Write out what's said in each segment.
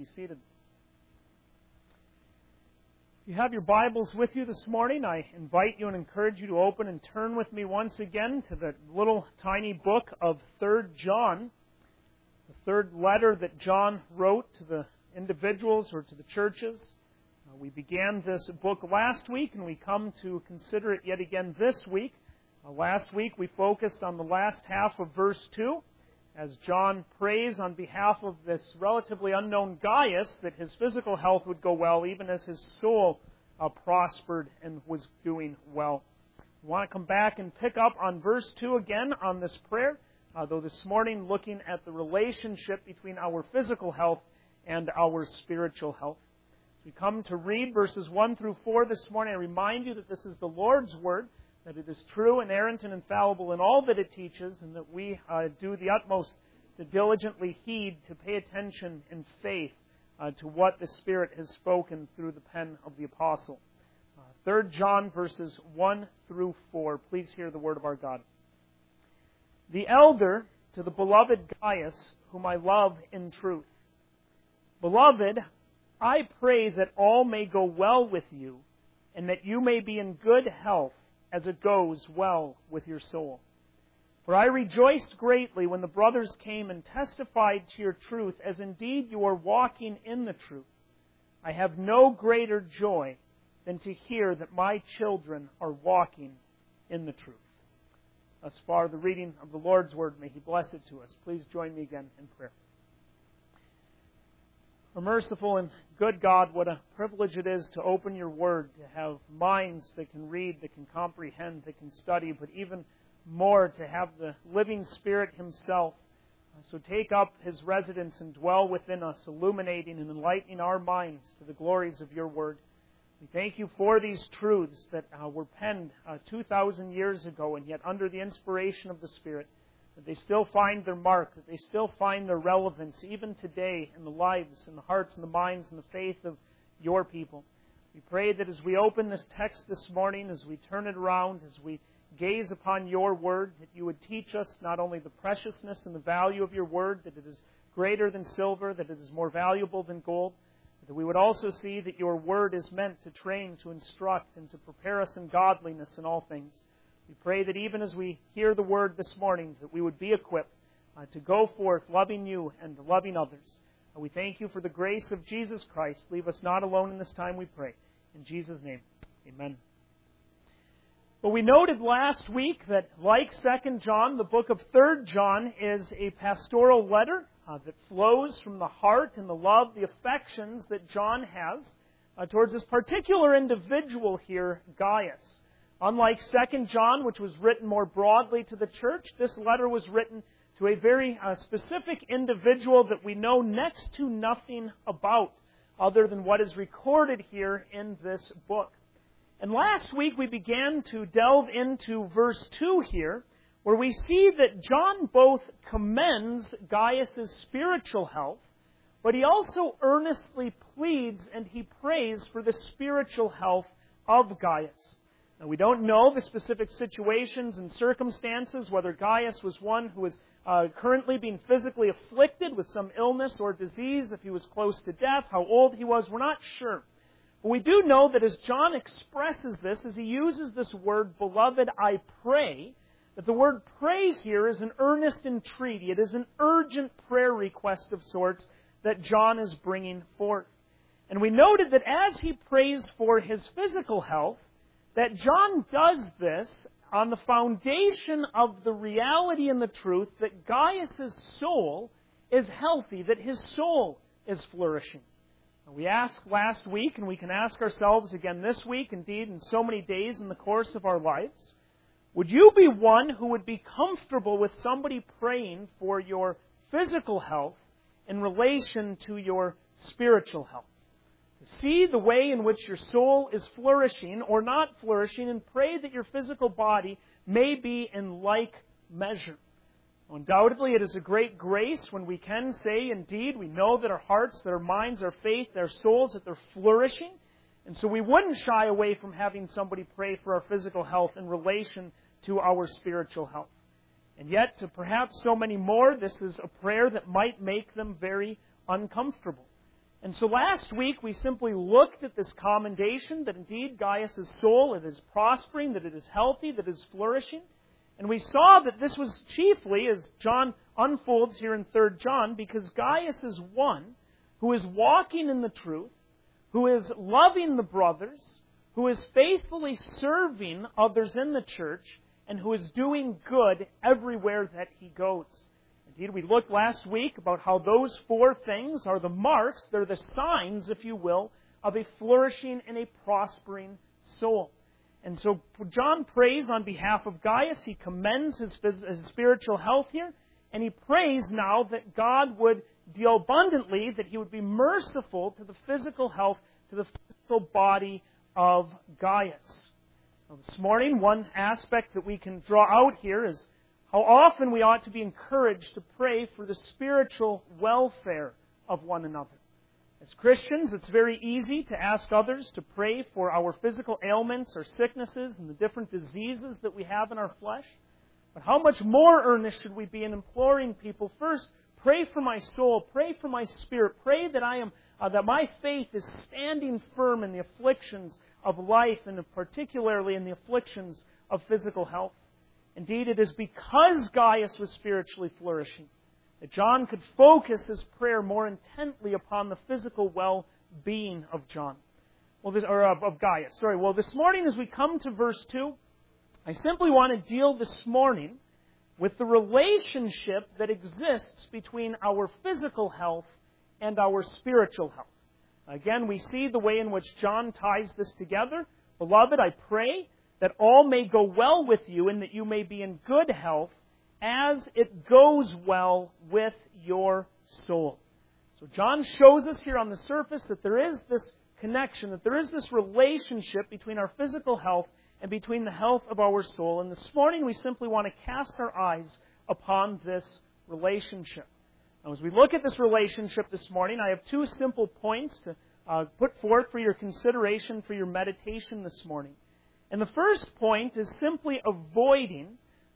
seated. If you have your Bibles with you this morning, I invite you and encourage you to open and turn with me once again to the little tiny book of 3 John, the third letter that John wrote to the individuals or to the churches. We began this book last week, and we come to consider it yet again this week. Last week we focused on the last half of verse 2, as John prays on behalf of this relatively unknown Gaius that his physical health would go well, even as his soul prospered and was doing well. We want to come back and pick up on verse 2 again on this prayer, though this morning looking at the relationship between our physical health and our spiritual health. As we come to read verses 1 through 4 this morning, I remind you that this is the Lord's Word, that it is true, inerrant, and infallible in all that it teaches, and that we do the utmost to diligently heed, to pay attention in faith to what the Spirit has spoken through the pen of the Apostle. 3 John verses 1 through 4. Please hear the word of our God. The elder to the beloved Gaius, whom I love in truth. Beloved, I pray that all may go well with you, and that you may be in good health, as it goes well with your soul. For I rejoiced greatly when the brothers came and testified to your truth, as indeed you are walking in the truth. I have no greater joy than to hear that my children are walking in the truth. Thus far, the reading of the Lord's Word. May He bless it to us. Please join me again in prayer. Our merciful and good God, what a privilege it is to open your Word, to have minds that can read, that can comprehend, that can study, but even more to have the living Spirit Himself. So take up His residence and dwell within us, illuminating and enlightening our minds to the glories of your Word. We thank you for these truths that were penned 2,000 years ago, and yet under the inspiration of the Spirit, that they still find their mark, that they still find their relevance, even today in the lives and the hearts and the minds and the faith of your people. We pray that as we open this text this morning, as we turn it around, as we gaze upon your word, that you would teach us not only the preciousness and the value of your word, that it is greater than silver, that it is more valuable than gold, but that we would also see that your word is meant to train, to instruct, and to prepare us in godliness in all things. We pray that even as we hear the word this morning, that we would be equipped to go forth loving you and loving others. We thank you for the grace of Jesus Christ. Leave us not alone in this time, we pray. In Jesus' name, amen. Well, we noted last week that, like 2 John, the book of 3 John is a pastoral letter that flows from the heart and the love, the affections that John has towards this particular individual here, Gaius. Unlike 2 John, which was written more broadly to the church, this letter was written to a very specific individual that we know next to nothing about, other than what is recorded here in this book. And last week we began to delve into verse 2 here, where we see that John both commends Gaius' spiritual health, but he also earnestly pleads and he prays for the spiritual health of Gaius. Now, we don't know the specific situations and circumstances, whether Gaius was one who was currently being physically afflicted with some illness or disease, if he was close to death, how old he was. We're not sure. But we do know that as John expresses this, as he uses this word, beloved, I pray, that the word pray here is an earnest entreaty. It is an urgent prayer request of sorts that John is bringing forth. And we noted that as he prays for his physical health, that John does this on the foundation of the reality and the truth that Gaius' soul is healthy, that his soul is flourishing. We asked last week, and we can ask ourselves again this week, indeed in so many days in the course of our lives, would you be one who would be comfortable with somebody praying for your physical health in relation to your spiritual health? See the way in which your soul is flourishing or not flourishing, and pray that your physical body may be in like measure. Undoubtedly, it is a great grace when we can say, indeed, we know that our hearts, that our minds, our faith, their souls, that they're flourishing. And so we wouldn't shy away from having somebody pray for our physical health in relation to our spiritual health. And yet, to perhaps so many more, this is a prayer that might make them very uncomfortable. And so last week we simply looked at this commendation that indeed Gaius' soul, it is prospering, that it is healthy, that it is flourishing. And we saw that this was chiefly, as John unfolds here in 3 John, because Gaius is one who is walking in the truth, who is loving the brothers, who is faithfully serving others in the church, and who is doing good everywhere that he goes. Indeed, we looked last week about how those 4 things are the marks, they're the signs, if you will, of a flourishing and a prospering soul. And so John prays on behalf of Gaius. He commends his spiritual health here, and he prays now that God would deal abundantly, that he would be merciful to the physical health, to the physical body of Gaius. Now, this morning, one aspect that we can draw out here is how often we ought to be encouraged to pray for the spiritual welfare of one another. As Christians, it's very easy to ask others to pray for our physical ailments or sicknesses and the different diseases that we have in our flesh. But how much more earnest should we be in imploring people, first, pray for my soul, pray for my spirit, pray that that my faith is standing firm in the afflictions of life, and particularly in the afflictions of physical health. Indeed, it is because Gaius was spiritually flourishing that John could focus his prayer more intently upon the physical well-being of John. Of Gaius. Well, this morning as we come to verse 2, I simply want to deal this morning with the relationship that exists between our physical health and our spiritual health. Again, we see the way in which John ties this together. Beloved, I pray that all may go well with you and that you may be in good health as it goes well with your soul. So John shows us here on the surface that there is this connection, that there is this relationship between our physical health and between the health of our soul. And this morning we simply want to cast our eyes upon this relationship. Now, as we look at this relationship this morning, I have 2 simple points to put forth for your consideration, for your meditation this morning. And the first point is simply avoiding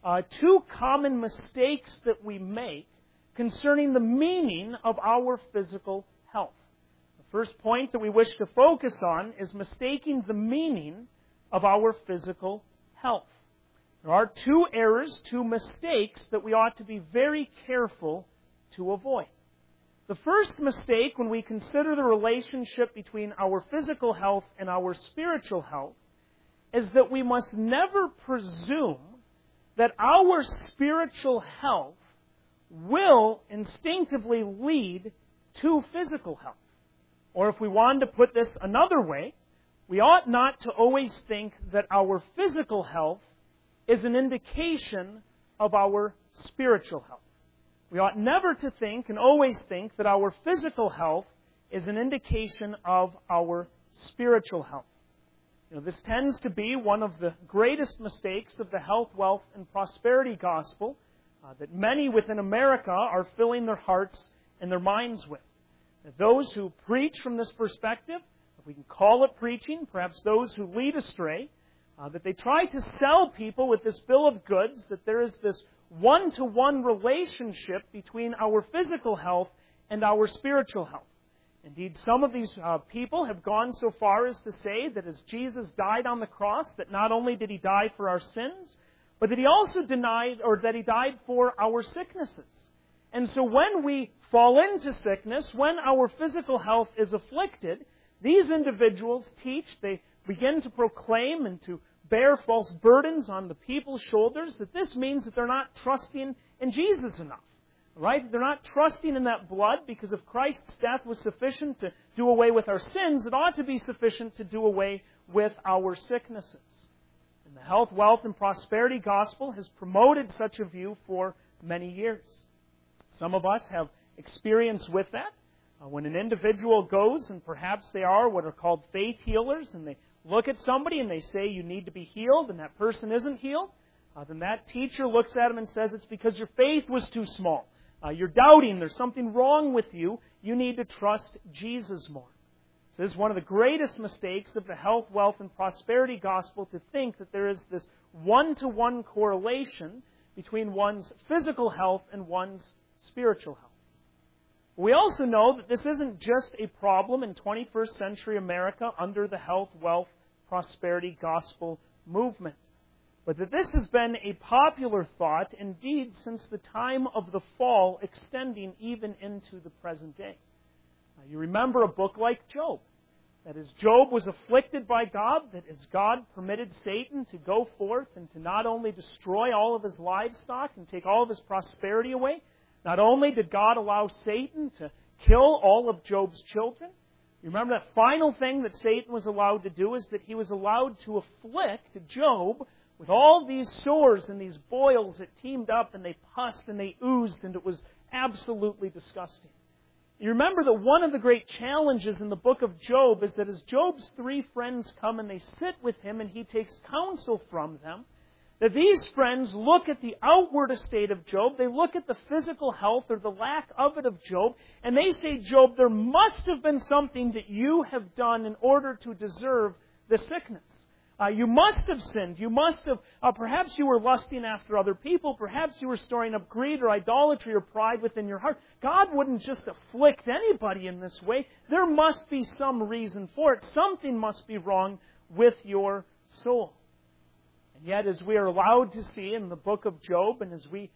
2 common mistakes that we make concerning the meaning of our physical health. The first point that we wish to focus on is mistaking the meaning of our physical health. There are 2 errors, 2 mistakes that we ought to be very careful to avoid. The first mistake when we consider the relationship between our physical health and our spiritual health is that we must never presume that our spiritual health will instinctively lead to physical health. Or if we wanted to put this another way, we ought not to always think that our physical health is an indication of our spiritual health. We ought never to think and always think that our physical health is an indication of our spiritual health. This tends to be one of the greatest mistakes of the health, wealth, and prosperity gospel that many within America are filling their hearts and their minds with. That those who preach from this perspective, if we can call it preaching, perhaps those who lead astray, that they try to sell people with this bill of goods, that there is this one-to-one relationship between our physical health and our spiritual health. Indeed, some of these people have gone so far as to say that as Jesus died on the cross, that not only did He die for our sins, but that He also that He died for our sicknesses. And so when we fall into sickness, when our physical health is afflicted, these individuals teach, they begin to proclaim and to bear false burdens on the people's shoulders, that this means that they're not trusting in Jesus enough. Right? They're not trusting in that blood because if Christ's death was sufficient to do away with our sins, it ought to be sufficient to do away with our sicknesses. And the health, wealth, and prosperity gospel has promoted such a view for many years. Some of us have experience with that. When an individual goes, and perhaps they are what are called faith healers, and they look at somebody and they say, you need to be healed, and that person isn't healed, then that teacher looks at him and says, it's because your faith was too small. You're doubting. There's something wrong with you. You need to trust Jesus more. So this is one of the greatest mistakes of the health, wealth, and prosperity gospel, to think that there is this one-to-one correlation between one's physical health and one's spiritual health. We also know that this isn't just a problem in 21st century America under the health, wealth, prosperity gospel movement, but that this has been a popular thought, indeed, since the time of the fall, extending even into the present day. Now, you remember a book like Job. That is, Job was afflicted by God, that as God permitted Satan to go forth and to not only destroy all of his livestock and take all of his prosperity away, not only did God allow Satan to kill all of Job's children, you remember that final thing that Satan was allowed to do is that he was allowed to afflict Job with all these sores and these boils that teamed up and they pussed and they oozed, and it was absolutely disgusting. You remember that one of the great challenges in the book of Job is that as Job's 3 friends come and they sit with him and he takes counsel from them, that these friends look at the outward estate of Job, they look at the physical health or the lack of it of Job, and they say, Job, there must have been something that you have done in order to deserve the sickness. You must have sinned. You must have, perhaps you were lusting after other people. Perhaps you were storing up greed or idolatry or pride within your heart. God wouldn't just afflict anybody in this way. There must be some reason for it. Something must be wrong with your soul. And yet, as we are allowed to see in the book of Job, and as we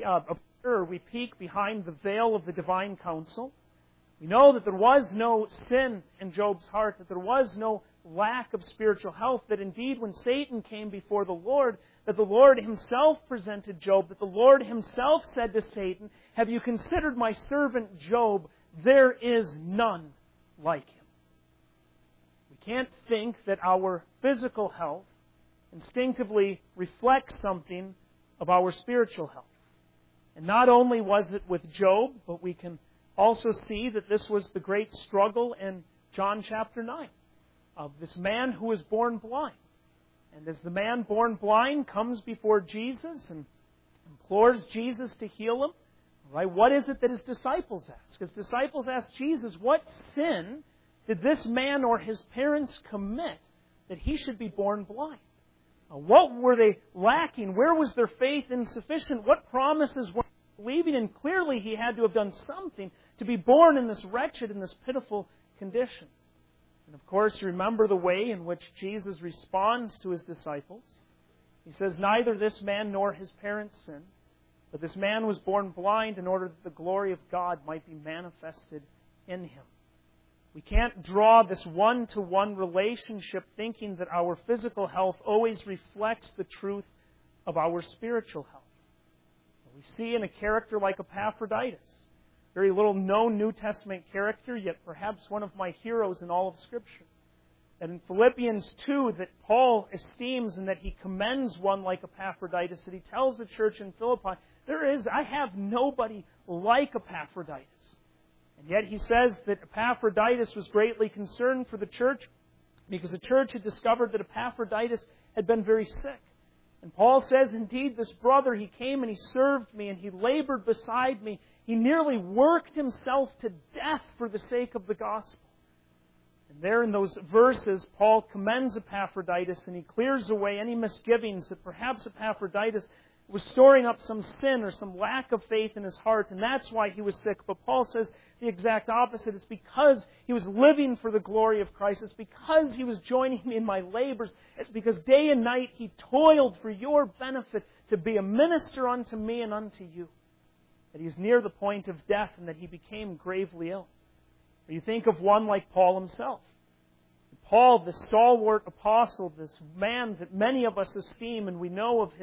peek behind the veil of the divine counsel, we know that there was no sin in Job's heart, that there was no lack of spiritual health, that indeed when Satan came before the Lord, that the Lord Himself presented Job, that the Lord Himself said to Satan, have you considered my servant Job? There is none like him. We can't think that our physical health instinctively reflects something of our spiritual health. And not only was it with Job, but we can also see that this was the great struggle in John chapter 9. Of this man who was born blind. And as the man born blind comes before Jesus and implores Jesus to heal him, right, what is it that his disciples ask? His disciples ask Jesus, what sin did this man or his parents commit that he should be born blind? What were they lacking? Where was their faith insufficient? What promises were they believing? And clearly he had to have done something to be born in this wretched and this pitiful condition. And of course, you remember the way in which Jesus responds to His disciples. He says, neither this man nor his parents sinned, but this man was born blind in order that the glory of God might be manifested in him. We can't draw this one-to-one relationship thinking that our physical health always reflects the truth of our spiritual health. We see in a character like Epaphroditus, very little known New Testament character, yet perhaps one of my heroes in all of Scripture. And in Philippians 2, that Paul esteems and that he commends one like Epaphroditus, that he tells the church in Philippi, I have nobody like Epaphroditus. And yet he says that Epaphroditus was greatly concerned for the church because the church had discovered that Epaphroditus had been very sick. And Paul says, indeed, this brother, he came and he served me and he labored beside me. He nearly worked himself to death for the sake of the gospel. And there in those verses, Paul commends Epaphroditus and he clears away any misgivings that perhaps Epaphroditus was storing up some sin or some lack of faith in his heart, and that's why he was sick. But Paul says the exact opposite. It's because he was living for the glory of Christ. It's because he was joining me in my labors. It's because day and night he toiled for your benefit to be a minister unto me and unto you. That he's near the point of death and that he became gravely ill. Or you think of one like Paul himself. Paul, the stalwart apostle, this man that many of us esteem, and we know of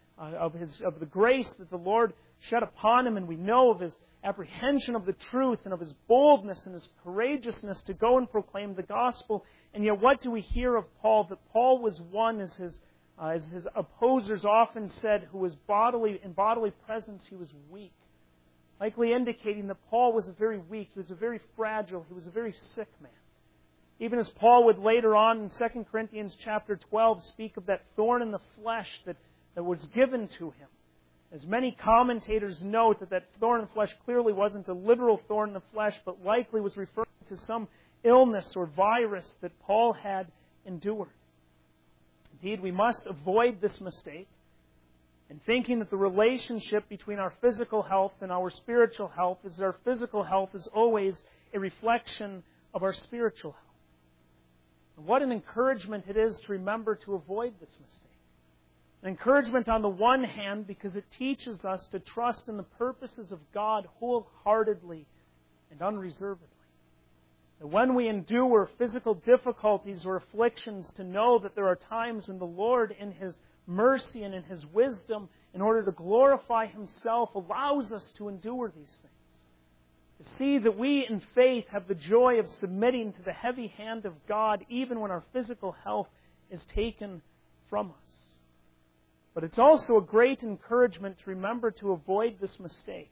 the grace that the Lord shed upon him, and we know of his apprehension of the truth and of his boldness and his courageousness to go and proclaim the gospel. And yet, what do we hear of Paul? That Paul was one, as his opposers often said, who was in bodily presence, he was weak. Likely indicating that Paul was a very weak, he was a very fragile, he was a very sick man. Even as Paul would later on in 2 Corinthians chapter 12 speak of that thorn in the flesh that was given to him. As many commentators note that thorn in the flesh clearly wasn't a literal thorn in the flesh, but likely was referring to some illness or virus that Paul had endured. Indeed, we must avoid this mistake and thinking that the relationship between our physical health and our spiritual health is our physical health is always a reflection of our spiritual health. And what an encouragement it is to remember to avoid this mistake. An encouragement on the one hand because it teaches us to trust in the purposes of God wholeheartedly and unreservedly. That when we endure physical difficulties or afflictions, to know that there are times when the Lord, in His mercy and in His wisdom, in order to glorify Himself, allows us to endure these things. To see that we in faith have the joy of submitting to the heavy hand of God even when our physical health is taken from us. But it's also a great encouragement to remember to avoid this mistake.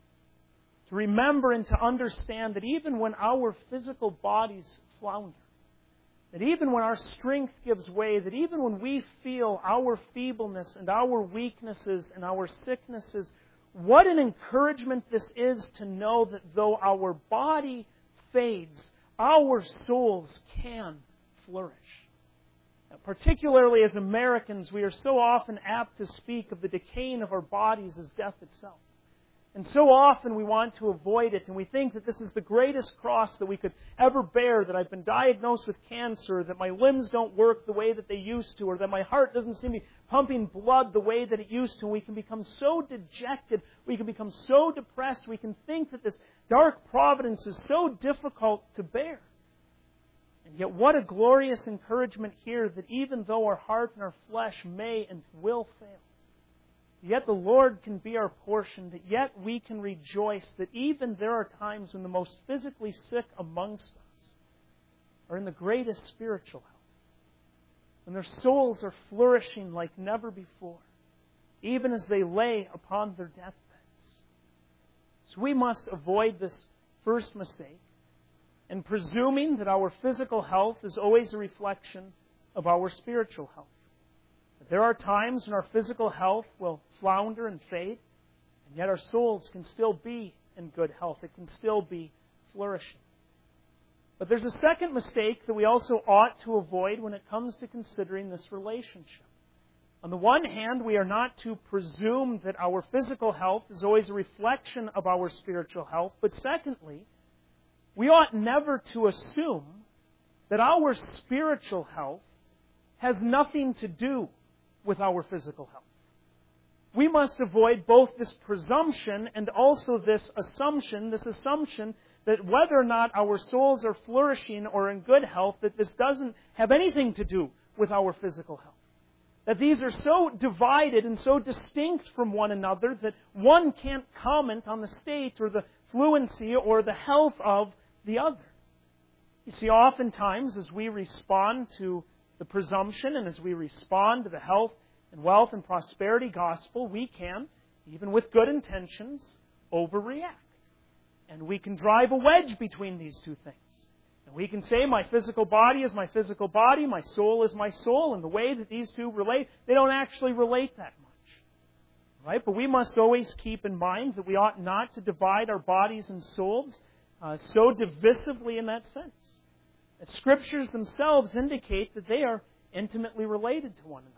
To remember and to understand that even when our physical bodies flounder, that even when our strength gives way, that even when we feel our feebleness and our weaknesses and our sicknesses, what an encouragement this is to know that though our body fades, our souls can flourish. Particularly as Americans, we are so often apt to speak of the decaying of our bodies as death itself. And so often we want to avoid it, and we think that this is the greatest cross that we could ever bear, that I've been diagnosed with cancer, that my limbs don't work the way that they used to, or that my heart doesn't seem to be pumping blood the way that it used to. We can become so dejected, we can become so depressed, we can think that this dark providence is so difficult to bear. And yet what a glorious encouragement here that even though our heart and our flesh may and will fail, yet the Lord can be our portion, that yet we can rejoice that even there are times when the most physically sick amongst us are in the greatest spiritual health, when their souls are flourishing like never before, even as they lay upon their deathbeds. So we must avoid this first mistake, and presuming that our physical health is always a reflection of our spiritual health. There are times when our physical health will flounder and fade, and yet our souls can still be in good health. It can still be flourishing. But there's a second mistake that we also ought to avoid when it comes to considering this relationship. On the one hand, we are not to presume that our physical health is always a reflection of our spiritual health, but secondly, we ought never to assume that our spiritual health has nothing to do with our physical health. We must avoid both this presumption and also this assumption that whether or not our souls are flourishing or in good health, that this doesn't have anything to do with our physical health. That these are so divided and so distinct from one another that one can't comment on the state or the fluency or the health of the other. You see, oftentimes as we respond to the presumption and as we respond to the health and wealth and prosperity gospel, we can, even with good intentions, overreact. And we can drive a wedge between these two things. And we can say, my physical body is my physical body, my soul is my soul, and the way that these two relate, they don't actually relate that much. Right? But we must always keep in mind that we ought not to divide our bodies and souls so divisively in that sense. The Scriptures themselves indicate that they are intimately related to one another.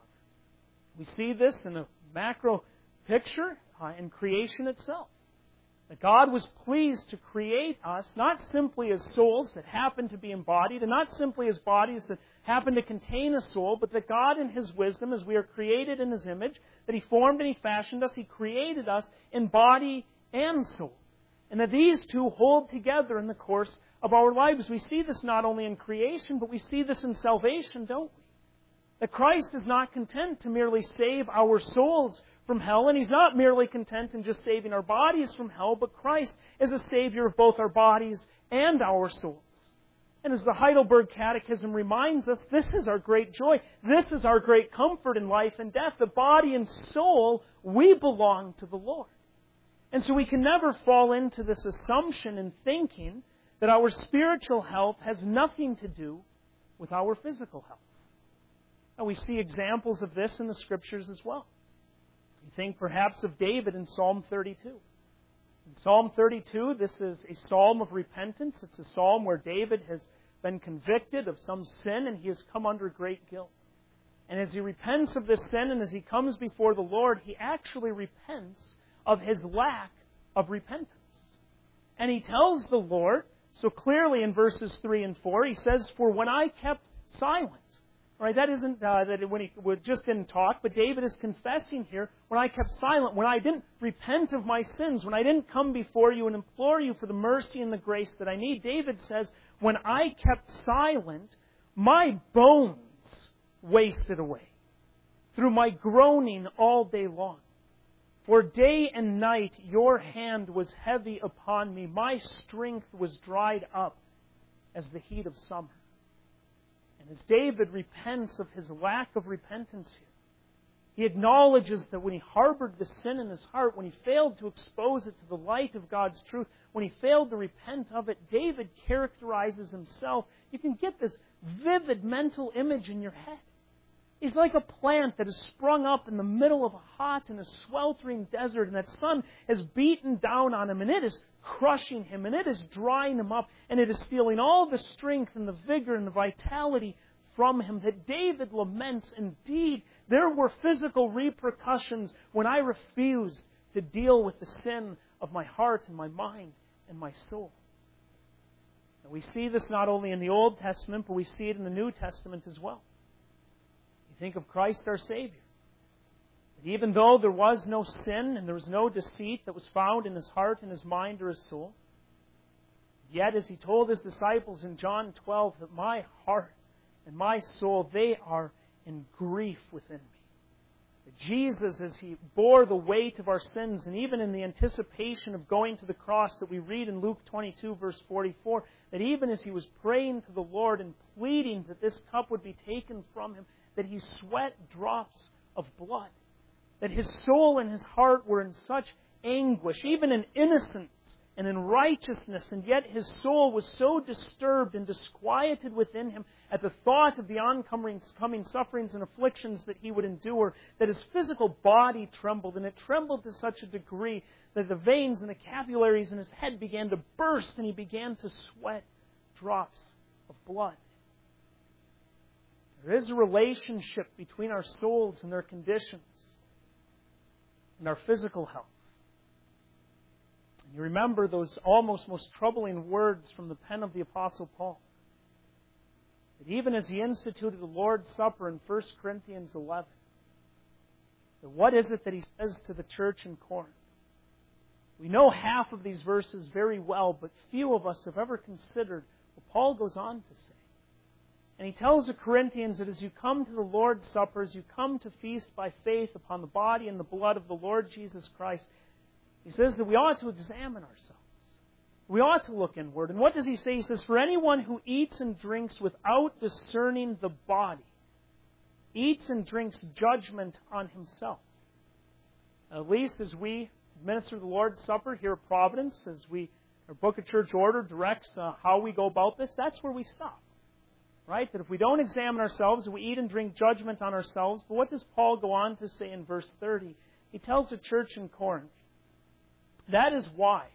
We see this in a macro picture in creation itself. That God was pleased to create us not simply as souls that happen to be embodied, and not simply as bodies that happen to contain a soul, but that God in His wisdom, as we are created in His image, that He formed and He fashioned us, He created us in body and soul. And that these two hold together in the course of our lives. We see this not only in creation, but we see this in salvation, don't we? That Christ is not content to merely save our souls from hell, and He's not merely content in just saving our bodies from hell, but Christ is a Savior of both our bodies and our souls. And as the Heidelberg Catechism reminds us, this is our great joy. This is our great comfort in life and death. The body and soul, we belong to the Lord. And so we can never fall into this assumption and thinking that our spiritual health has nothing to do with our physical health. Now we see examples of this in the Scriptures as well. You think perhaps of David in Psalm 32. In Psalm 32, this is a psalm of repentance. It's a psalm where David has been convicted of some sin and he has come under great guilt. And as he repents of this sin and as he comes before the Lord, he actually repents of his lack of repentance. And he tells the Lord, so clearly in verses 3 and 4, he says, "For when I kept silent," right? That isn't that when he just didn't talk, but David is confessing here, when I kept silent, when I didn't repent of my sins, when I didn't come before you and implore you for the mercy and the grace that I need. David says, when I kept silent, my bones wasted away through my groaning all day long. For day and night your hand was heavy upon me. My strength was dried up as the heat of summer. And as David repents of his lack of repentance here, he acknowledges that when he harbored the sin in his heart, when he failed to expose it to the light of God's truth, when he failed to repent of it, David characterizes himself. You can get this vivid mental image in your head. He's like a plant that has sprung up in the middle of a hot and a sweltering desert, and that sun has beaten down on him, and it is crushing him, and it is drying him up, and it is stealing all the strength and the vigor and the vitality from him. That David laments, indeed, there were physical repercussions when I refused to deal with the sin of my heart and my mind and my soul. And we see this not only in the Old Testament, but we see it in the New Testament as well. Think of Christ our Savior. That even though there was no sin and there was no deceit that was found in his heart and his mind or his soul, yet as he told his disciples in John 12, that my heart and my soul, they are in grief within me. That Jesus, as he bore the weight of our sins, and even in the anticipation of going to the cross that we read in Luke 22, verse 44, that even as he was praying to the Lord and pleading that this cup would be taken from him, that he sweat drops of blood. That his soul and his heart were in such anguish, even in innocence and in righteousness, and yet his soul was so disturbed and disquieted within him at the thought of the oncoming sufferings and afflictions that he would endure, that his physical body trembled, and it trembled to such a degree that the veins and the capillaries in his head began to burst, and he began to sweat drops of blood. There is a relationship between our souls and their conditions and our physical health. And you remember those almost most troubling words from the pen of the Apostle Paul. That even as he instituted the Lord's Supper in 1 Corinthians 11, that what is it that he says to the church in Corinth? We know half of these verses very well, but few of us have ever considered what Paul goes on to say. And he tells the Corinthians that as you come to the Lord's Supper, as you come to feast by faith upon the body and the blood of the Lord Jesus Christ, he says that we ought to examine ourselves. We ought to look inward. And what does he say? He says, for anyone who eats and drinks without discerning the body, eats and drinks judgment on himself. At least as we administer the Lord's Supper here at Providence, as our Book of Church Order directs how we go about this, that's where we stop. Right? That if we don't examine ourselves, we eat and drink judgment on ourselves. But what does Paul go on to say in verse 30? He tells the church in Corinth, that is why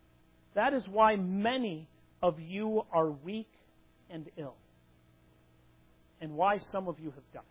many of you are weak and ill, and why some of you have died.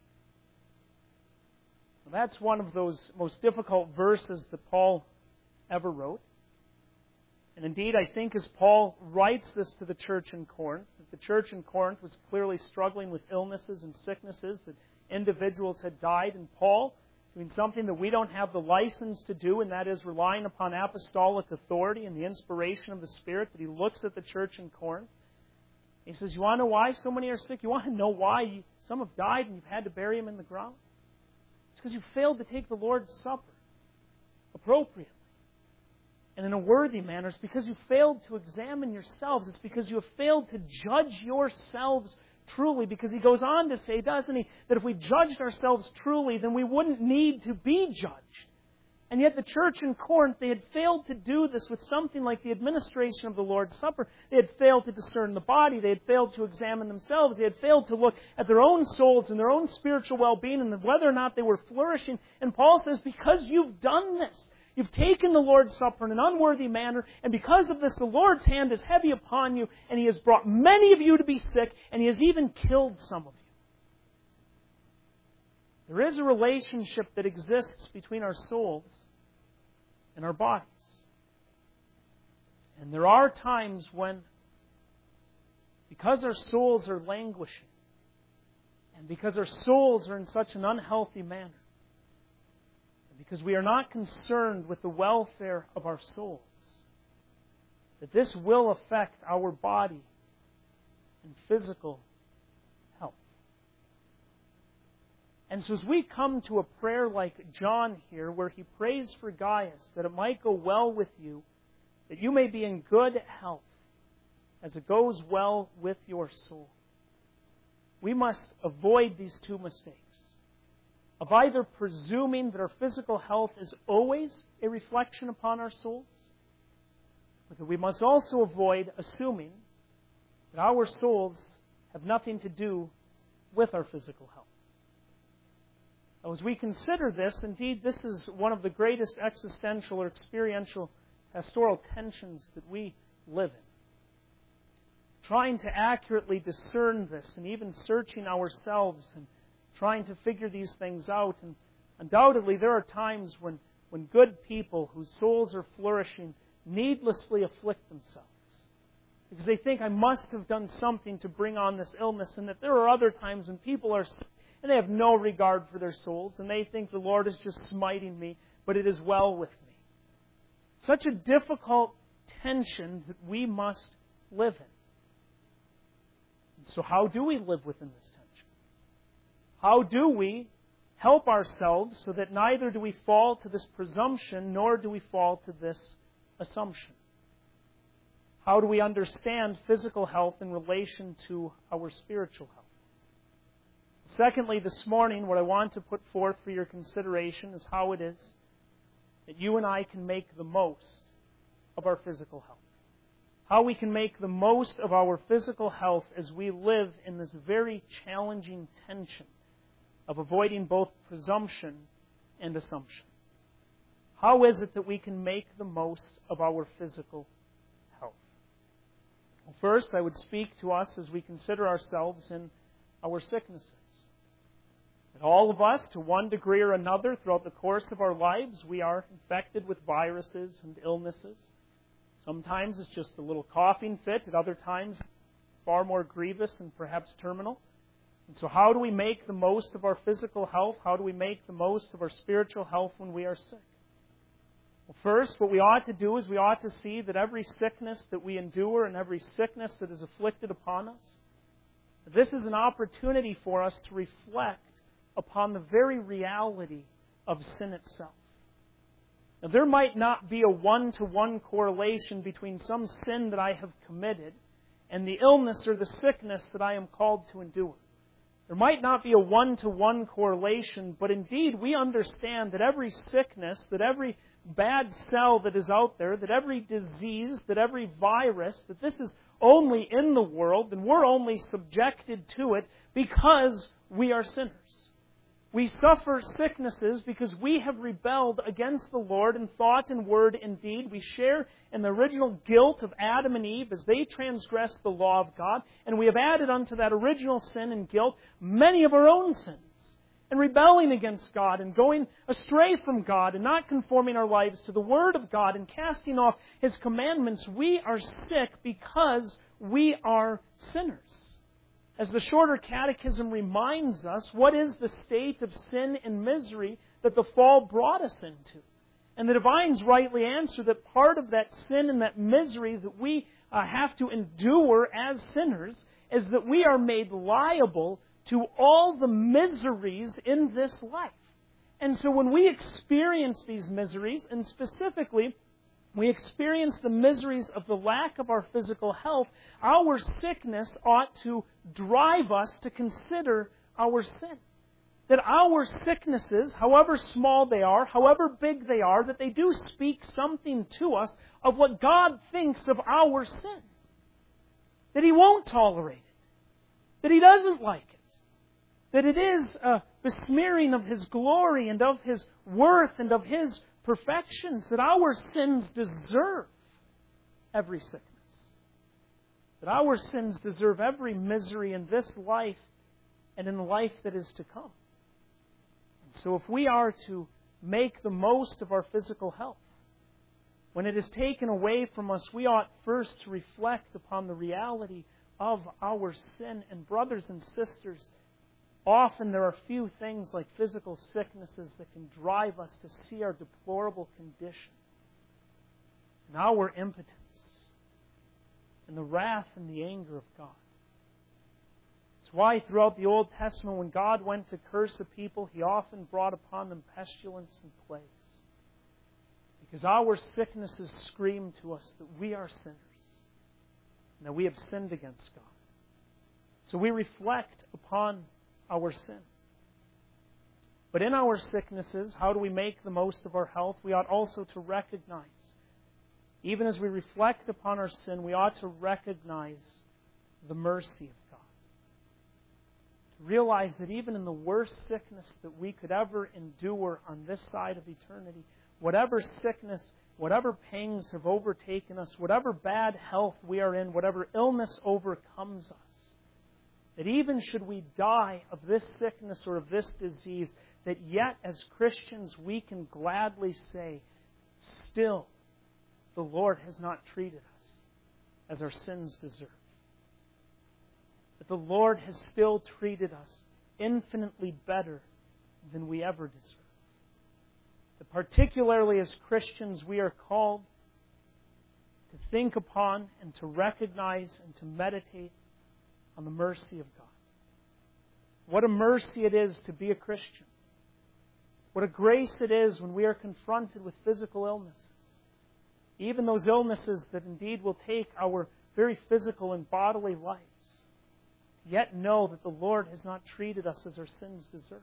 Now, that's one of those most difficult verses that Paul ever wrote. And indeed, I think as Paul writes this to the church in Corinth, that the church in Corinth was clearly struggling with illnesses and sicknesses, that individuals had died, and Paul, doing something that we don't have the license to do, and that is relying upon apostolic authority and the inspiration of the Spirit, that he looks at the church in Corinth. He says, you want to know why so many are sick? You want to know why some have died and you've had to bury them in the ground? It's because you failed to take the Lord's Supper appropriately and in a worthy manner. It's because you failed to examine yourselves. It's because you have failed to judge yourselves truly. Because he goes on to say, doesn't he, that if we judged ourselves truly, then we wouldn't need to be judged. And yet the church in Corinth, they had failed to do this with something like the administration of the Lord's Supper. They had failed to discern the body. They had failed to examine themselves. They had failed to look at their own souls and their own spiritual well-being and whether or not they were flourishing. And Paul says, because you've done this, you've taken the Lord's Supper in an unworthy manner, and because of this, the Lord's hand is heavy upon you, and he has brought many of you to be sick, and he has even killed some of you. There is a relationship that exists between our souls and our bodies. And there are times when, because our souls are languishing, and because our souls are in such an unhealthy manner, and because we are not concerned with the welfare of our souls, that this will affect our body and physical health. And so as we come to a prayer like John here, where he prays for Gaius, that it might go well with you, that you may be in good health, as it goes well with your soul, we must avoid these two mistakes of either presuming that our physical health is always a reflection upon our souls, but that we must also avoid assuming that our souls have nothing to do with our physical health. Now, as we consider this, indeed, this is one of the greatest existential or experiential pastoral tensions that we live in. Trying to accurately discern this and even searching ourselves and trying to figure these things out. And undoubtedly there are times when good people whose souls are flourishing needlessly afflict themselves because they think, I must have done something to bring on this illness, and that there are other times when people are sick and they have no regard for their souls and they think the Lord is just smiting me, but it is well with me. Such a difficult tension that we must live in. So how do we live within this tension? How do we help ourselves so that neither do we fall to this presumption nor do we fall to this assumption? How do we understand physical health in relation to our spiritual health? Secondly, this morning, what I want to put forth for your consideration is how it is that you and I can make the most of our physical health. How we can make the most of our physical health as we live in this very challenging tension of avoiding both presumption and assumption. How is it that we can make the most of our physical health? Well, first, I would speak to us as we consider ourselves in our sicknesses. And all of us, to one degree or another, throughout the course of our lives, we are infected with viruses and illnesses. Sometimes it's just a little coughing fit. At other times, far more grievous and perhaps terminal. And so how do we make the most of our physical health? How do we make the most of our spiritual health when we are sick? Well, first, what we ought to do is we ought to see that every sickness that we endure and every sickness that is afflicted upon us, this is an opportunity for us to reflect upon the very reality of sin itself. Now, there might not be a one-to-one correlation between some sin that I have committed and the illness or the sickness that I am called to endure. There might not be a one-to-one correlation, but indeed we understand that every sickness, that every bad cell that is out there, that every disease, that every virus, that this is only in the world and we're only subjected to it because we are sinners. We suffer sicknesses because we have rebelled against the Lord in thought and word and deed. We share in the original guilt of Adam and Eve as they transgressed the law of God. And we have added unto that original sin and guilt many of our own sins. And rebelling against God and going astray from God and not conforming our lives to the Word of God and casting off His commandments, we are sick because we are sinners. As the Shorter Catechism reminds us, what is the state of sin and misery that the fall brought us into? And the divines rightly answer that part of that sin and that misery that we have to endure as sinners is that we are made liable to all the miseries in this life. And so when we experience these miseries, and specifically we experience the miseries of the lack of our physical health, our sickness ought to drive us to consider our sin. That our sicknesses, however small they are, however big they are, that they do speak something to us of what God thinks of our sin. That He won't tolerate it. That He doesn't like it. That it is a besmearing of His glory and of His worth and of His perfections, that our sins deserve every sickness. That our sins deserve every misery in this life and in the life that is to come. So if we are to make the most of our physical health, when it is taken away from us, we ought first to reflect upon the reality of our sin. And brothers and sisters, often there are few things like physical sicknesses that can drive us to see our deplorable condition and our impotence and the wrath and the anger of God. It's why throughout the Old Testament, when God went to curse a people, He often brought upon them pestilence and plagues. Because our sicknesses scream to us that we are sinners and that we have sinned against God. So we reflect upon our sin. But in our sicknesses, how do we make the most of our health? We ought also to recognize, even as we reflect upon our sin, we ought to recognize the mercy of God. To realize that even in the worst sickness that we could ever endure on this side of eternity, whatever sickness, whatever pangs have overtaken us, whatever bad health we are in, whatever illness overcomes us, that even should we die of this sickness or of this disease, that yet as Christians we can gladly say, still, the Lord has not treated us as our sins deserve. That the Lord has still treated us infinitely better than we ever deserve. That particularly as Christians, we are called to think upon and to recognize and to meditate on the mercy of God. What a mercy it is to be a Christian. What a grace it is when we are confronted with physical illnesses. Even those illnesses that indeed will take our very physical and bodily lives. Yet know that the Lord has not treated us as our sins deserve.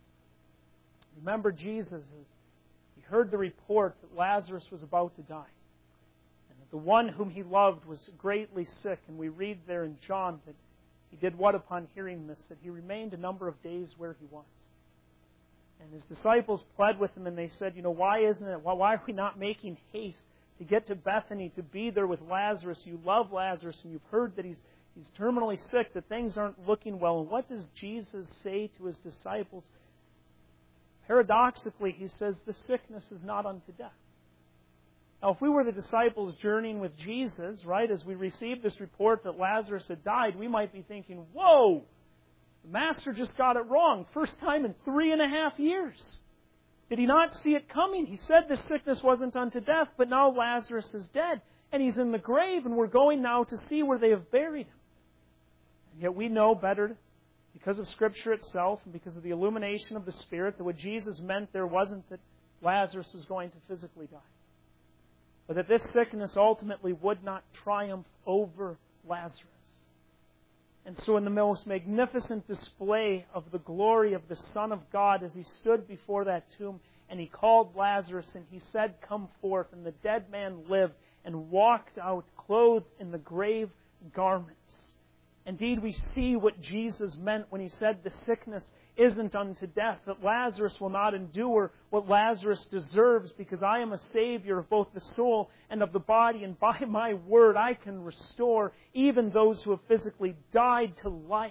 Remember Jesus, He heard the report that Lazarus was about to die. And that the one whom He loved was greatly sick. And we read there in John that He did what upon hearing this? That He remained a number of days where He was. And His disciples pled with Him and they said, why are we not making haste to get to Bethany, to be there with Lazarus? You love Lazarus and you've heard that he's terminally sick, that things aren't looking well. And what does Jesus say to His disciples? Paradoxically, He says, the sickness is not unto death. Now, if we were the disciples journeying with Jesus, right, as we received this report that Lazarus had died, we might be thinking, whoa, the Master just got it wrong. First time in 3.5 years. Did He not see it coming? He said this sickness wasn't unto death, but now Lazarus is dead, and he's in the grave, and we're going now to see where they have buried him. And yet we know better, because of Scripture itself and because of the illumination of the Spirit, that what Jesus meant there wasn't that Lazarus was going to physically die, but that this sickness ultimately would not triumph over Lazarus. And so in the most magnificent display of the glory of the Son of God, as He stood before that tomb and He called Lazarus and He said, come forth, and the dead man lived and walked out clothed in the grave garments. Indeed, we see what Jesus meant when He said the sickness isn't unto death, that Lazarus will not endure what Lazarus deserves, because I am a Savior of both the soul and of the body, and by my word I can restore even those who have physically died to life.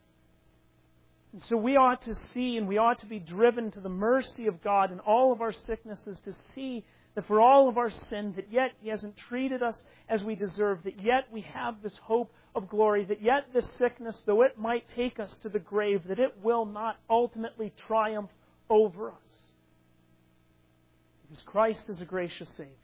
And so we ought to see, and we ought to be driven to the mercy of God in all of our sicknesses, to see that for all of our sin, that yet He hasn't treated us as we deserve, that yet we have this hope of glory, that yet this sickness, though it might take us to the grave, that it will not ultimately triumph over us. Because Christ is a gracious Savior.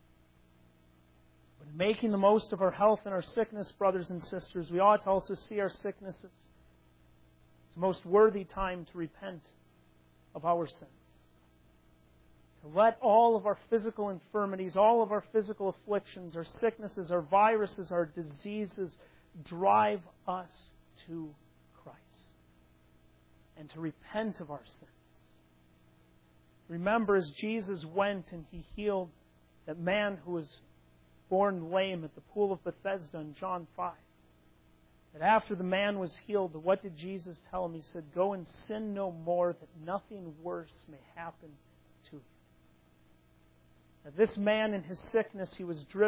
But in making the most of our health and our sickness, brothers and sisters, we ought to also see our sicknesses as the most worthy time to repent of our sins. To let all of our physical infirmities, all of our physical afflictions, our sicknesses, our viruses, our diseases, drive us to Christ and to repent of our sins. Remember, as Jesus went and He healed that man who was born lame at the pool of Bethesda in John 5, that after the man was healed, what did Jesus tell him? He said, go and sin no more, that nothing worse may happen to you. Now, this man in his sickness, he was driven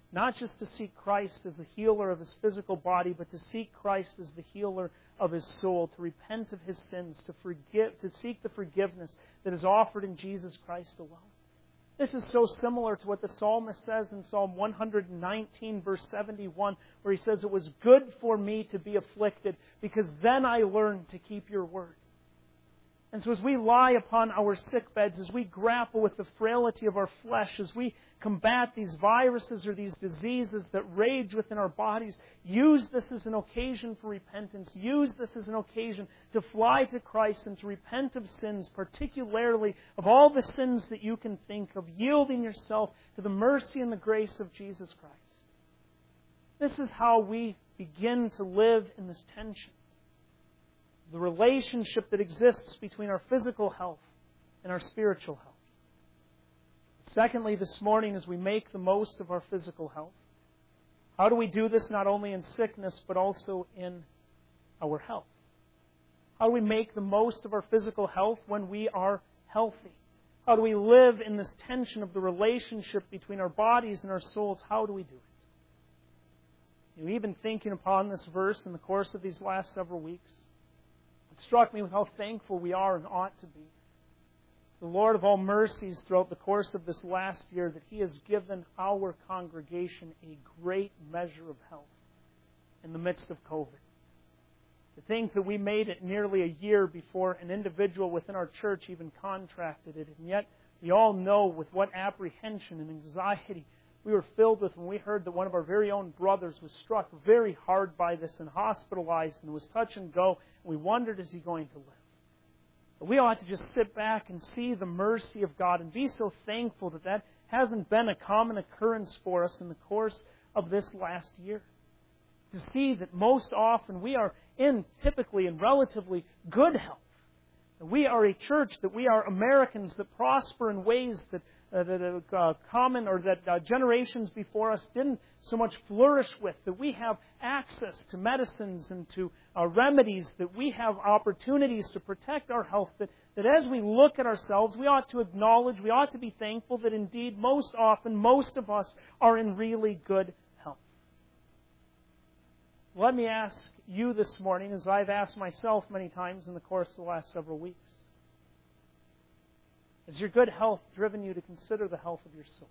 Not just to seek Christ as a healer of his physical body, but to seek Christ as the healer of his soul, to repent of his sins, to seek the forgiveness that is offered in Jesus Christ alone. This is so similar to what the psalmist says in Psalm 119, verse 71, where he says, "It was good for me to be afflicted, because then I learned to keep your word." And so as we lie upon our sick beds, as we grapple with the frailty of our flesh, as we combat these viruses or these diseases that rage within our bodies, use this as an occasion for repentance. Use this as an occasion to fly to Christ and to repent of sins, particularly of all the sins that you can think of, yielding yourself to the mercy and the grace of Jesus Christ. This is how we begin to live in this tension. The relationship that exists between our physical health and our spiritual health. Secondly, this morning, as we make the most of our physical health, how do we do this not only in sickness, but also in our health? How do we make the most of our physical health when we are healthy? How do we live in this tension of the relationship between our bodies and our souls? How do we do it? Even thinking upon this verse in the course of these last several weeks, it struck me with how thankful we are and ought to be. The Lord of all mercies throughout the course of this last year, that He has given our congregation a great measure of health in the midst of COVID. To think that we made it nearly a year before an individual within our church even contracted it, and yet we all know with what apprehension and anxiety we were filled with when we heard that one of our very own brothers was struck very hard by this and hospitalized and was touch and go, and we wondered, is he going to live? But we ought to just sit back and see the mercy of God and be so thankful that that hasn't been a common occurrence for us in the course of this last year. To see that most often we are typically in relatively good health. That we are a church, that we are Americans that prosper in ways that generations before us didn't so much flourish with, that we have access to medicines and to remedies, that we have opportunities to protect our health, that as we look at ourselves, we ought to acknowledge, we ought to be thankful that indeed most often, most of us are in really good health. Let me ask you this morning, as I've asked myself many times in the course of the last several weeks, has your good health driven you to consider the health of your soul?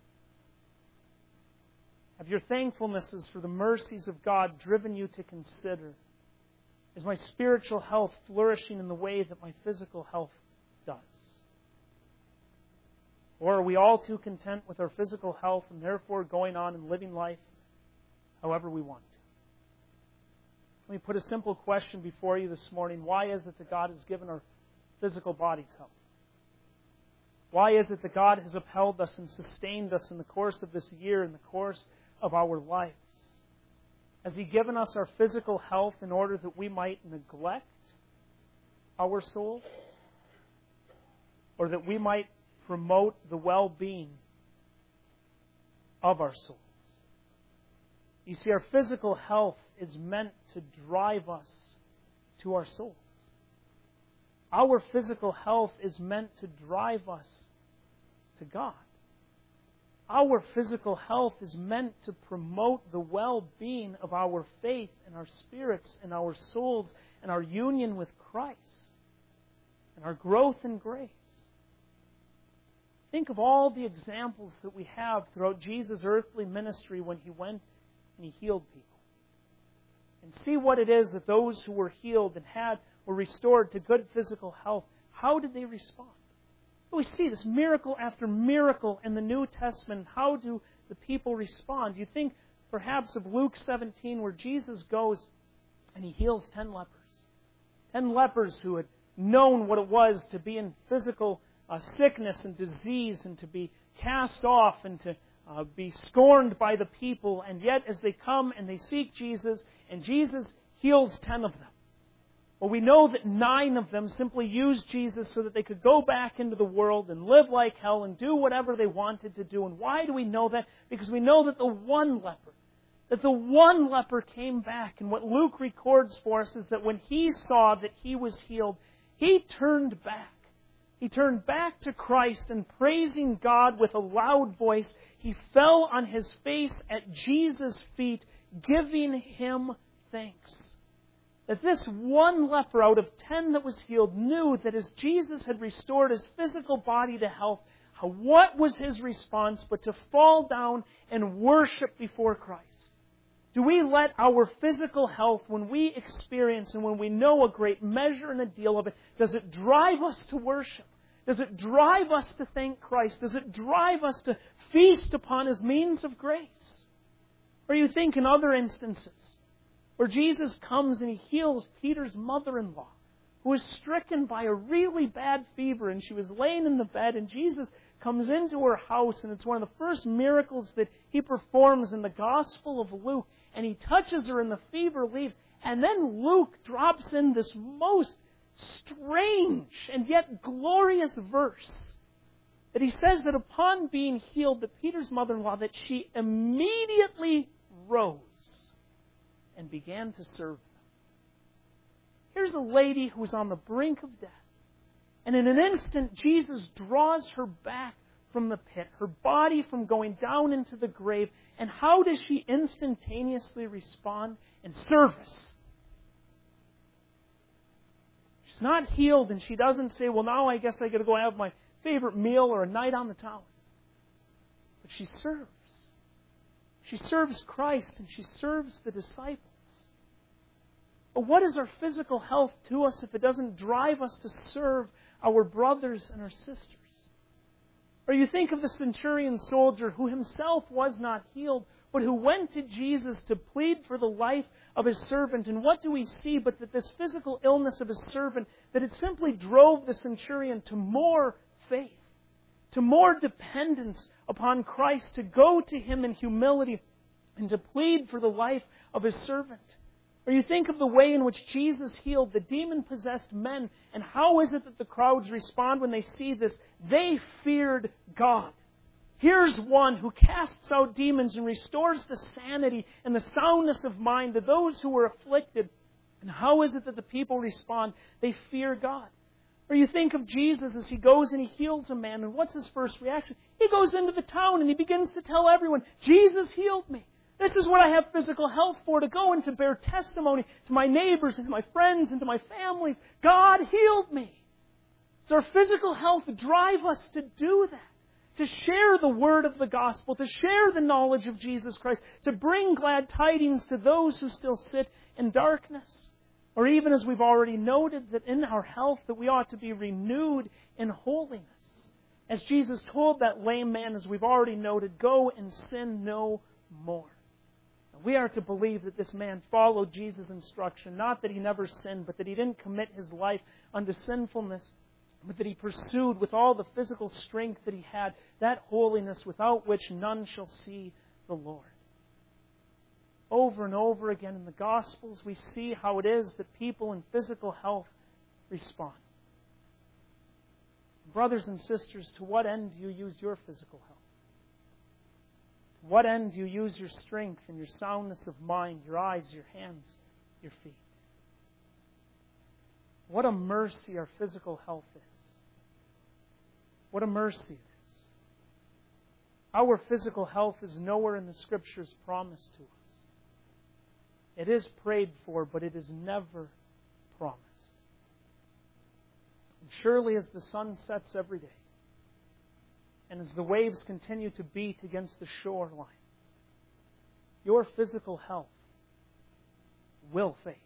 Have your thankfulnesses for the mercies of God driven you to consider, is my spiritual health flourishing in the way that my physical health does? Or are we all too content with our physical health and therefore going on and living life however we want to? Let me put a simple question before you this morning. Why is it that God has given our physical bodies health? Why is it that God has upheld us and sustained us in the course of this year, in the course of our lives? Has He given us our physical health in order that we might neglect our souls? Or that we might promote the well-being of our souls? You see, our physical health is meant to drive us to our souls. Our physical health is meant to drive us to God. Our physical health is meant to promote the well-being of our faith and our spirits and our souls and our union with Christ and our growth in grace. Think of all the examples that we have throughout Jesus' earthly ministry when He went and He healed people. And see what it is that those who were healed and were restored to good physical health, how did they respond? We see this miracle after miracle in the New Testament. How do the people respond? You think perhaps of Luke 17 where Jesus goes and He heals 10 lepers. 10 lepers who had known what it was to be in physical sickness and disease and to be cast off and to be scorned by the people. And yet as they come and they seek Jesus, and Jesus heals 10 of them. Well, we know that 9 of them simply used Jesus so that they could go back into the world and live like hell and do whatever they wanted to do. And why do we know that? Because we know that the one leper came back. And what Luke records for us is that when he saw that he was healed, he turned back He turned back to Christ and, praising God with a loud voice, he fell on his face at Jesus' feet, giving him thanks. That this one leper out of 10 that was healed knew that as Jesus had restored his physical body to health, what was his response but to fall down and worship before Christ? Do we let our physical health, when we experience and when we know a great measure and a deal of it, does it drive us to worship? Does it drive us to thank Christ? Does it drive us to feast upon his means of grace? Or you think in other instances where Jesus comes and he heals Peter's mother-in-law, who was stricken by a really bad fever, and she was laying in the bed, and Jesus comes into her house, and it's one of the first miracles that he performs in the Gospel of Luke, and he touches her and the fever leaves. And then Luke drops in this most strange and yet glorious verse that he says that upon being healed, that Peter's mother-in-law, that she immediately rose and began to serve them. Here's a lady who was on the brink of death. And in an instant, Jesus draws her back from the pit, her body from going down into the grave. And how does she instantaneously respond? In service. She's not healed, and she doesn't say, well, now I guess I got to go have my favorite meal or a night on the town. But she serves. She serves Christ, and she serves the disciples. But what is our physical health to us if it doesn't drive us to serve our brothers and our sisters? Or you think of the centurion soldier who himself was not healed, but who went to Jesus to plead for the life of his servant. And what do we see but that this physical illness of his servant, that it simply drove the centurion to more faith, to more dependence upon Christ, to go to him in humility and to plead for the life of his servant. Or you think of the way in which Jesus healed the demon-possessed men, and how is it that the crowds respond when they see this? They feared God. Here's one who casts out demons and restores the sanity and the soundness of mind to those who were afflicted. And how is it that the people respond? They fear God. Or you think of Jesus as he goes and he heals a man, and what's his first reaction? He goes into the town and he begins to tell everyone, Jesus healed me. This is what I have physical health for, to go and to bear testimony to my neighbors and to my friends and to my families. God healed me. Does our physical health drive us to do that? To share the word of the gospel, to share the knowledge of Jesus Christ, to bring glad tidings to those who still sit in darkness? Or even, as we've already noted, that in our health that we ought to be renewed in holiness. As Jesus told that lame man, as we've already noted, go and sin no more. We are to believe that this man followed Jesus' instruction, not that he never sinned, but that he didn't commit his life unto sinfulness, but that he pursued with all the physical strength that he had that holiness without which none shall see the Lord. Over and over again in the Gospels, we see how it is that people in physical health respond. Brothers and sisters, to what end do you use your physical health? To what end do you use your strength and your soundness of mind, your eyes, your hands, your feet? What a mercy our physical health is. What a mercy it is. Our physical health is nowhere in the Scriptures promised to us. It is prayed for, but it is never promised. And surely as the sun sets every day, and as the waves continue to beat against the shoreline, your physical health will fade.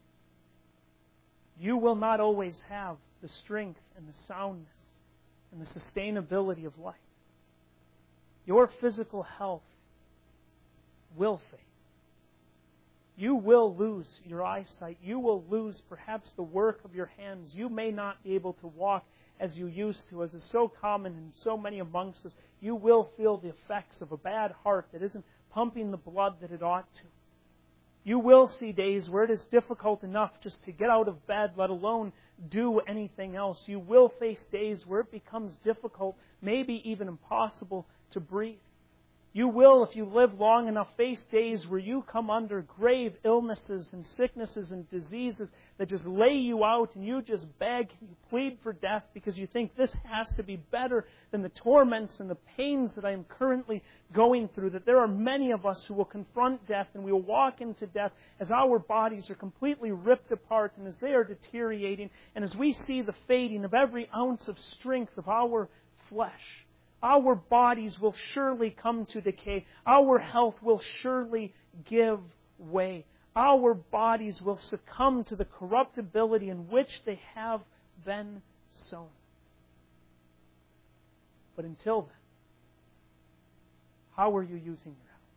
You will not always have the strength and the soundness and the sustainability of life. Your physical health will fade. You will lose your eyesight. You will lose perhaps the work of your hands. You may not be able to walk as you used to, as is so common in so many amongst us. You will feel the effects of a bad heart that isn't pumping the blood that it ought to. You will see days where it is difficult enough just to get out of bed, let alone do anything else. You will face days where it becomes difficult, maybe even impossible, to breathe. You will, if you live long enough, face days where you come under grave illnesses and sicknesses and diseases that just lay you out and you just beg, you plead for death because you think this has to be better than the torments and the pains that I am currently going through. That there are many of us who will confront death and we will walk into death as our bodies are completely ripped apart and as they are deteriorating and as we see the fading of every ounce of strength of our flesh. Our bodies will surely come to decay. Our health will surely give way. Our bodies will succumb to the corruptibility in which they have been sown. But until then, how are you using your health?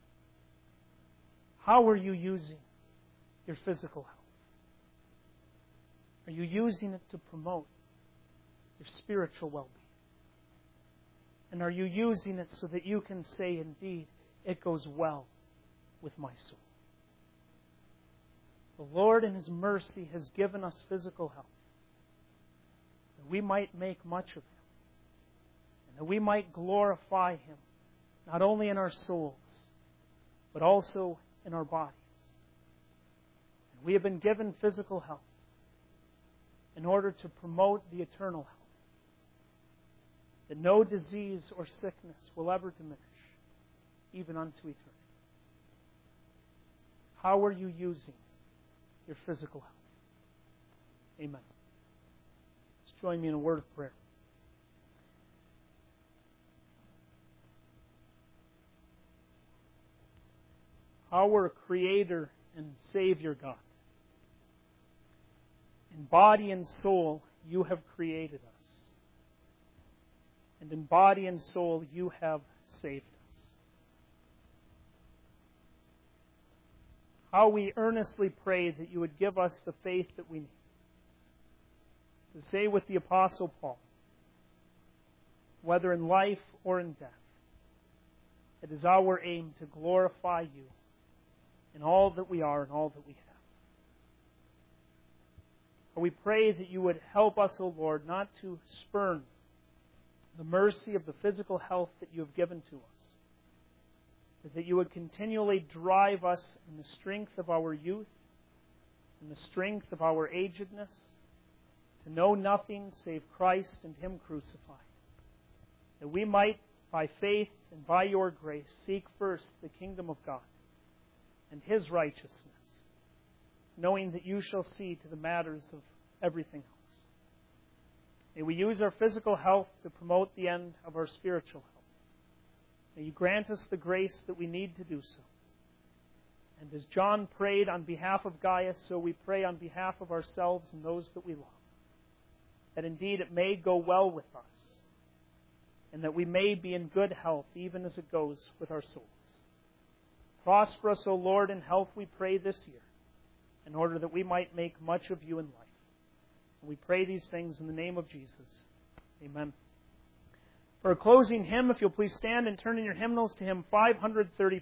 How are you using your physical health? Are you using it to promote your spiritual well-being? And are you using it so that you can say, indeed, it goes well with my soul? The Lord in His mercy has given us physical health, that we might make much of Him, and that we might glorify Him, not only in our souls, but also in our bodies. And we have been given physical health in order to promote the eternal health, that no disease or sickness will ever diminish, even unto eternity. How are you using your physical health? Amen. Let's join me in a word of prayer. Our Creator and Savior God, in body and soul you have created us. And in body and soul, you have saved us. How we earnestly pray that you would give us the faith that we need. To say with the Apostle Paul, whether in life or in death, it is our aim to glorify you in all that we are and all that we have. We pray that you would help us, O Lord, not to spurn the mercy of the physical health that you have given to us, but that you would continually drive us in the strength of our youth, in the strength of our agedness, to know nothing save Christ and Him crucified, that we might, by faith and by your grace, seek first the kingdom of God and His righteousness, knowing that you shall see to the matters of everything else. May we use our physical health to promote the end of our spiritual health. May you grant us the grace that we need to do so. And as John prayed on behalf of Gaius, so we pray on behalf of ourselves and those that we love, that indeed it may go well with us, and that we may be in good health even as it goes with our souls. Prosper us, O Lord, in health, we pray this year, in order that we might make much of you in life. And we pray these things in the name of Jesus. Amen. For a closing hymn, if you'll please stand and turn in your hymnals to hymn 535.